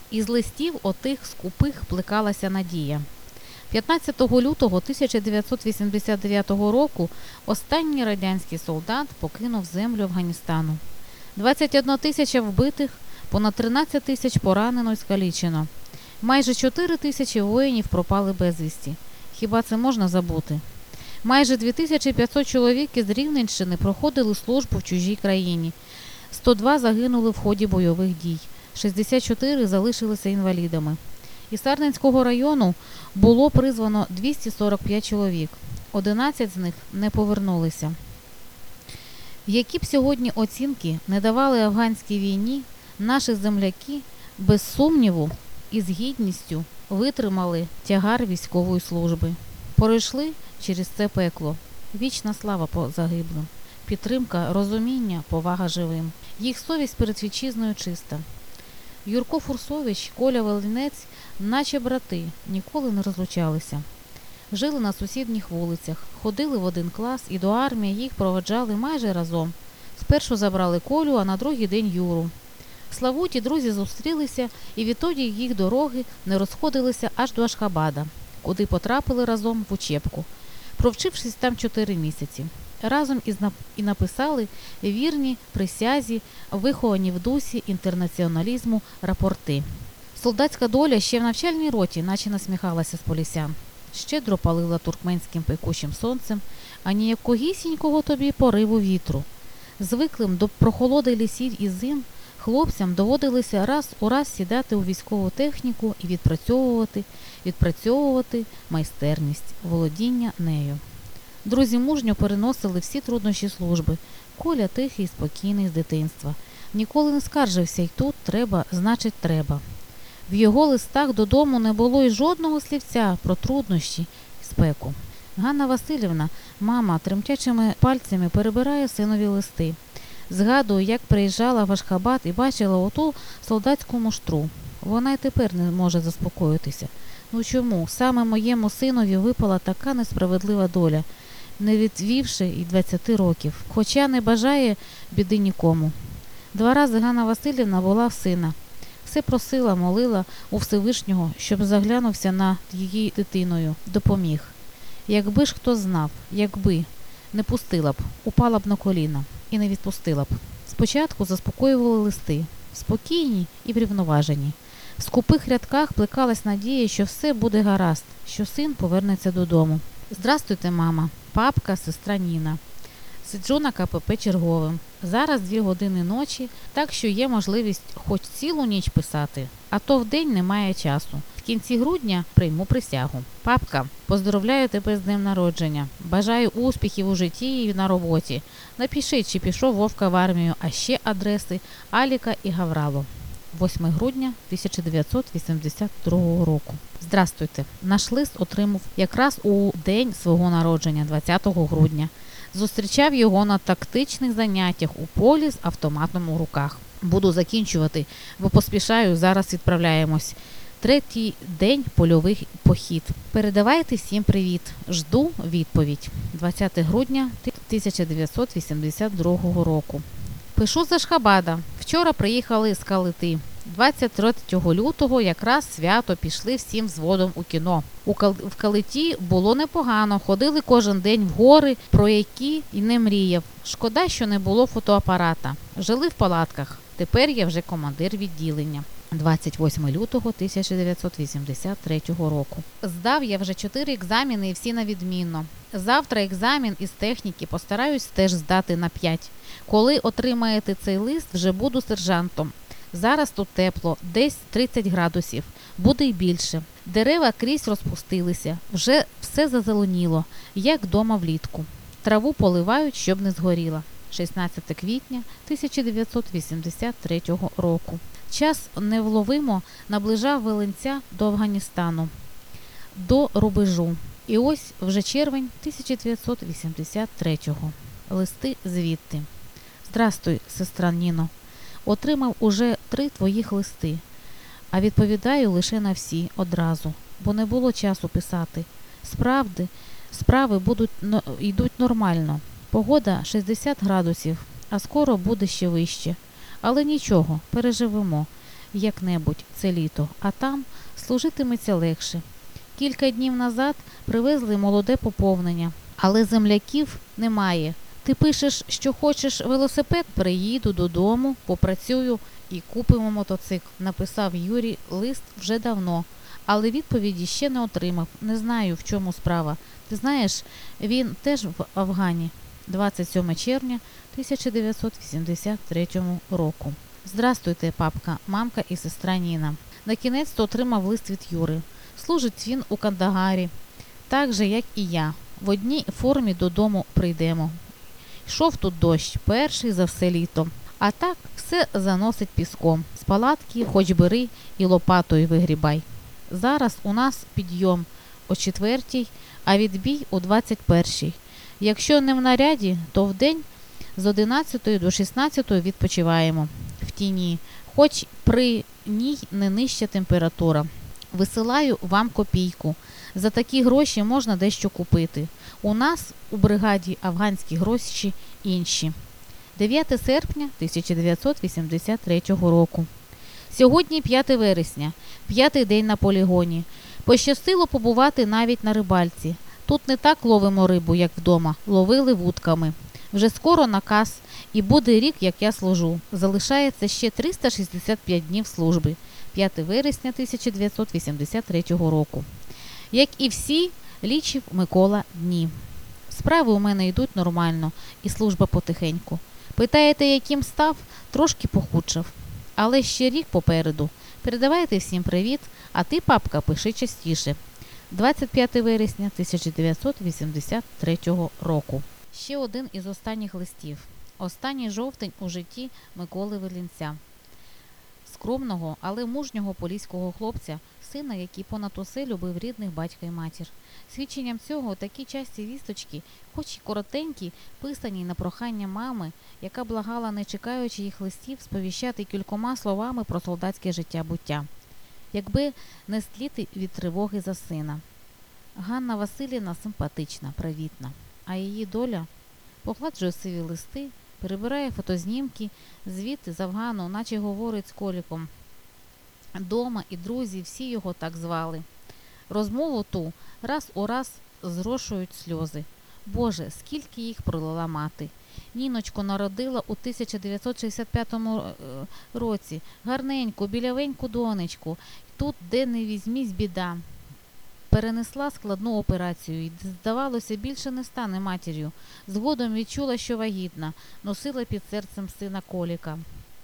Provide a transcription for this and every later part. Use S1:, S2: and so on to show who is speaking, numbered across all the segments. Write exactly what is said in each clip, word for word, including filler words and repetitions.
S1: Із листів отих скупих плекалася надія. п'ятнадцятого лютого тисяча дев'ятсот вісімдесят дев'ятого року останній радянський солдат покинув землю Афганістану. двадцять одна тисяча вбитих, понад тринадцять тисяч поранено і скалічено. Майже чотири тисячі воїнів пропали безвісті. Хіба це можна забути? Майже дві тисячі п'ятсот чоловік із Рівненщини проходили службу в чужій країні. сто два загинули в ході бойових дій. шістдесят чотири залишилися інвалідами. Із Сарненського району було призвано двісті сорок п'ять чоловік. одинадцять з них не повернулися. Які б сьогодні оцінки не давали афганській війні, наші земляки без сумніву і з гідністю витримали тягар військової служби. Пройшли через це пекло. Вічна слава по загиблим. Підтримка, розуміння, повага живим. Їх совість перед вітчизною чиста. Юрко Фурсович, Коля Волинець, наче брати, ніколи не розлучалися. Жили на сусідніх вулицях, ходили в один клас і до армії їх проводжали майже разом. Спершу забрали Колю, а на другий день Юру. Славуті друзі зустрілися, і відтоді їх дороги не розходилися аж до Ашхабада, куди потрапили разом в учебку, провчившись там чотири місяці. Разом із нап... і написали вірні присязі, виховані в дусі інтернаціоналізму рапорти. Солдатська доля ще в навчальній роті наче насміхалася з полісян. Щедро палила туркменським пекучим сонцем, а ніякогісінького тобі пориву вітру. Звиклим до прохолоди лісів і зим хлопцям доводилося раз у раз сідати у військову техніку і відпрацьовувати, відпрацьовувати майстерність, володіння нею. Друзі мужньо переносили всі труднощі служби. Коля тихий і спокійний з дитинства. Ніколи не скаржився, й тут треба, значить треба. В його листах додому не було й жодного слівця про труднощі і спеку. Ганна Василівна, мама, тремтячими пальцями перебирає синові листи. Згадую, як приїжджала в Ашхабад і бачила оту солдатську муштру. Вона й тепер не може заспокоїтися. Ну чому? Саме моєму синові випала така несправедлива доля, не відвівши й двадцяти років, хоча не бажає біди нікому. Два рази Ганна Василівна була в сина. Все просила, молила у Всевишнього, щоб заглянувся над її дитиною, допоміг. Якби ж хто знав, якби, не пустила б, упала б на коліна і не відпустила б. Спочатку заспокоювали листи, спокійні і врівноважені. В скупих рядках плекалась надія, що все буде гаразд, що син повернеться додому. «Здрастуйте, мама, папка, сестра Ніна. Сиджу на ка пе пе черговим. Зараз дві години ночі, так що є можливість хоч цілу ніч писати, а то вдень немає часу. В кінці грудня прийму присягу. Папка, поздоровляю тебе з днем народження. Бажаю успіхів у житті і на роботі. Напишіть, чи пішов Вовка в армію, а ще адреси Аліка і Гаврало. восьмого грудня тисяча дев'ятсот вісімдесят другого року. Здрастуйте. Наш лист отримав якраз у день свого народження, двадцятого грудня. Зустрічав його на тактичних заняттях у полі з автоматом у руках. Буду закінчувати, бо поспішаю, зараз відправляємось. Третій день польовий похід. Передавайте всім привіт. Жду відповідь. двадцятого грудня тисяча дев'ятсот вісімдесят другого року. Пишу з Ашхабада. Вчора приїхали з Калити. двадцять третього лютого якраз свято пішли всім взводом у кіно. У Кал... В Калиті було непогано, ходили кожен день в гори, про які і не мріяв. Шкода, що не було фотоапарата. Жили в палатках. Тепер я вже командир відділення. двадцять восьмого лютого тисяча дев'ятсот вісімдесят третього року. Здав я вже чотири екзамени і всі на відмінно. Завтра екзамен із техніки постараюсь теж здати на п'ять. Коли отримаєте цей лист, вже буду сержантом. Зараз тут тепло, десь тридцять градусів, буде й більше. Дерева крізь розпустилися, вже все зазеленіло, як дома влітку. Траву поливають, щоб не згоріла. шістнадцятого квітня тисяча дев'ятсот вісімдесят третього року. Час невловимо наближав Волинця до Афганістану, до рубежу. І ось вже червень тисяча дев'ятсот вісімдесят третього. Листи звідти. Здрастуй, сестра Ніно. Отримав уже три твоїх листи, а відповідаю лише на всі одразу, бо не було часу писати. Справді, справи будуть, но, йдуть нормально. Погода шістдесят градусів, а скоро буде ще вище. Але нічого, переживемо. як-небудь це літо, а там служитиметься легше. Кілька днів назад привезли молоде поповнення, але земляків немає. Ти пишеш, що хочеш велосипед? Приїду додому, попрацюю і купимо мотоцикл, написав Юрій лист вже давно, але відповіді ще не отримав. Не знаю, в чому справа. Ти знаєш, він теж в Афгані. двадцять сьоме червня тисяча дев'ятсот вісімдесят третього року. Здрастуйте, папка, мамка і сестра Ніна. Накінець-то отримав лист від Юри. Служить він у Кандагарі, так же, як і я. В одній формі додому прийдемо. Йшов тут дощ, перший за все літо. А так все заносить піском. З палатки хоч бери і лопатою вигрібай. Зараз у нас підйом о четвертій, а відбій о двадцять першій. Якщо не в наряді, то вдень з одинадцятої до шістнадцятої відпочиваємо в тіні, хоч при ній не нижча температура. Висилаю вам копійку. За такі гроші можна дещо купити. У нас у бригаді афганські гроші інші. дев'яте серпня тисяча дев'ятсот вісімдесят третього року. Сьогодні п'яте вересня, п'ятий день на полігоні. Пощастило побувати навіть на рибальці. Тут не так ловимо рибу, як вдома, ловили вудками. Вже скоро наказ, і буде рік, як я служу. Залишається ще триста шістдесят п'ять днів служби. п'яте вересня тисяча дев'ятсот вісімдесят третього року. Як і всі, лічив Микола дні. Справи у мене йдуть нормально, і служба потихеньку. Питаєте, яким став? Трошки похудшав. Але ще рік попереду. Передавайте всім привіт, а ти, папка, пиши частіше. двадцять п'яте вересня тисяча дев'ятсот вісімдесят третього року. Ще один із останніх листів. Останній жовтень у житті Миколи Волинця. Скромного, але мужнього поліського хлопця, сина, який понад усе любив рідних батька й матір. Свідченням цього такі часті вісточки, хоч і коротенькі, писані на прохання мами, яка благала, не чекаючи їх листів, сповіщати кількома словами про солдатське життя-буття. Якби не стліти від тривоги за сина. Ганна Василівна симпатична, привітна, а її доля погладжує сиві листи, перебирає фотознімки, звідти з Афгану, наче говорить з Коліком. Дома і друзі всі його так звали. Розмову ту раз у раз зрошують сльози. Боже, скільки їх пролила мати. Ніночку народила у тисяча дев'ятсот шістдесят п'ятому році. Гарненьку, білявеньку донечку. Тут, де не візьмісь, біда. Перенесла складну операцію і, здавалося, більше не стане матір'ю. Згодом відчула, що вагітна, носила під серцем сина Коліка.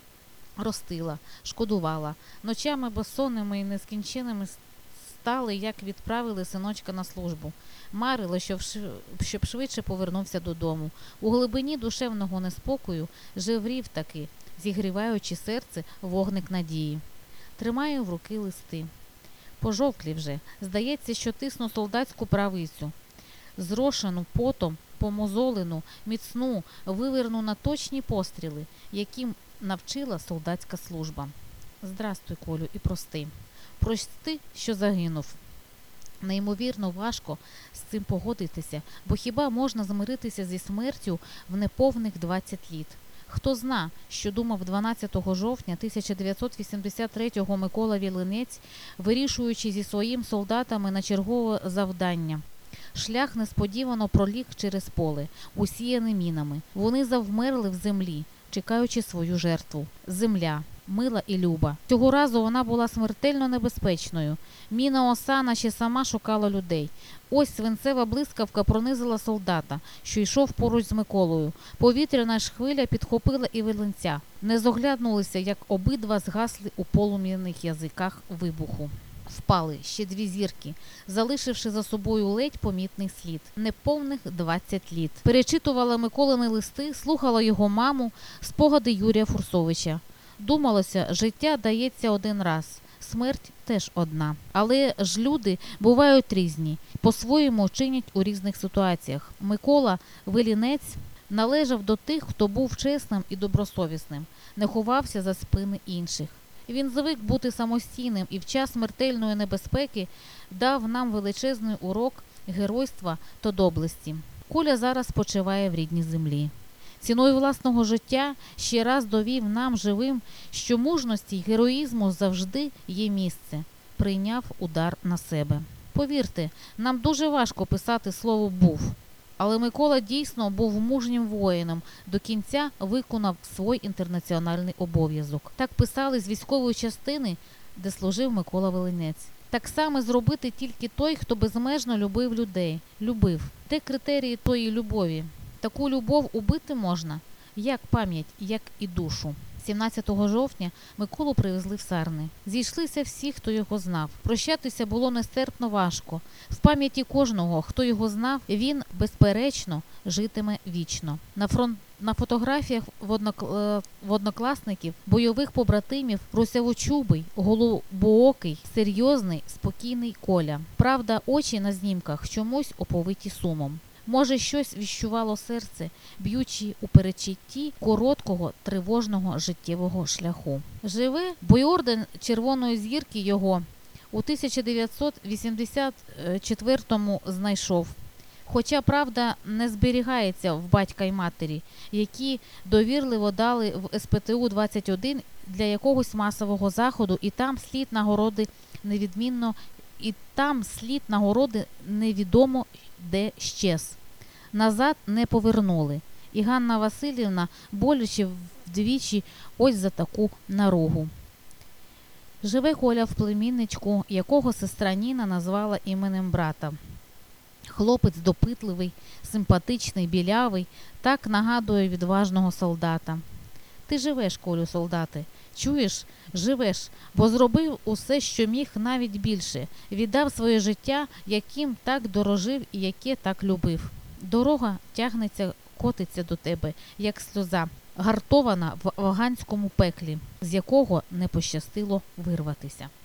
S1: Ростила, шкодувала. Ночами безсонними і нескінченими стали, як відправили синочка на службу. Марила, щоб, щоб швидше повернувся додому. У глибині душевного неспокою жеврів таки, зігріваючи серце, вогник надії. Тримаю в руки листи. Пожовклі вже. Здається, що тисну солдатську правицю. Зрошену потом, помозолену, міцну, виверну на точні постріли, яким навчила солдатська служба. Здрастуй, Колю, і прости. Прости, що загинув. Неймовірно важко з цим погодитися, бо хіба можна змиритися зі смертю в неповних двадцять літ? Хто зна, що думав дванадцятого жовтня тисяча дев'ятсот вісімдесят третього Микола Волинець, вирішуючи зі своїм солдатами на чергове завдання. Шлях несподівано проліг через поле, усіяне мінами. Вони завмерли в землі, чекаючи свою жертву. Земля, мила і люба. Цього разу вона була смертельно небезпечною. Міна Осана ще сама шукала людей. Ось свинцева блискавка пронизила солдата, що йшов поруч з Миколою. Повітряна ж хвиля підхопила і Волинця. Не зоглянулися, як обидва згасли у полум'яних язиках вибуху. Впали ще дві зірки, залишивши за собою ледь помітний слід. Неповних двадцять літ. Перечитувала Миколини листи, слухала його маму, спогади Юрія Фурсовича. Думалося, життя дається один раз, смерть теж одна. Але ж люди бувають різні, по-своєму чинять у різних ситуаціях. Микола Волинець належав до тих, хто був чесним і добросовісним, не ховався за спини інших. Він звик бути самостійним і в час смертельної небезпеки дав нам величезний урок геройства та доблесті. Коля зараз почиває в рідній землі. Ціною власного життя ще раз довів нам живим, що мужності й героїзму завжди є місце. Прийняв удар на себе. Повірте, нам дуже важко писати слово «був». Але Микола дійсно був мужнім воїном, до кінця виконав свій інтернаціональний обов'язок. Так писали з військової частини, де служив Микола Волинець. Так само зробити тільки той, хто безмежно любив людей. Любив. Де критерії тої любові? Таку любов убити можна, як пам'ять, як і душу. сімнадцятого жовтня Миколу привезли в Сарни. Зійшлися всі, хто його знав. Прощатися було нестерпно важко. В пам'яті кожного, хто його знав, він, безперечно, житиме вічно. На фронт На фотографіях в, однок... в однокласників, бойових побратимів, русявочубий, голубоокий, серйозний, спокійний Коля. Правда, очі на знімках чомусь оповиті сумом. Може, щось віщувало серце, б'ючи у передчутті короткого, тривожного життєвого шляху. Живе, бо й орден Червоної зірки його у тисяча дев'ятсот вісімдесят четвертому знайшов. Хоча, правда, не зберігається в батька й матері, які довірливо дали в ес пе те у двадцять один для якогось масового заходу, і там слід нагороди невідмінно, і там слід нагороди невідомо де щез. Назад не повернули. І Ганна Василівна боляче вдвічі ось за таку наругу. Живе Коля в племінничку, якого сестра Ніна назвала іменем брата. Хлопець допитливий, симпатичний, білявий, так нагадує відважного солдата. Ти живеш, Колю, солдате, чуєш? Живеш, бо зробив усе, що міг, навіть більше. Віддав своє життя, яким так дорожив і яке так любив. Дорога тягнеться, котиться до тебе, як сльоза, гартована в афганському пеклі, з якого не пощастило вирватися.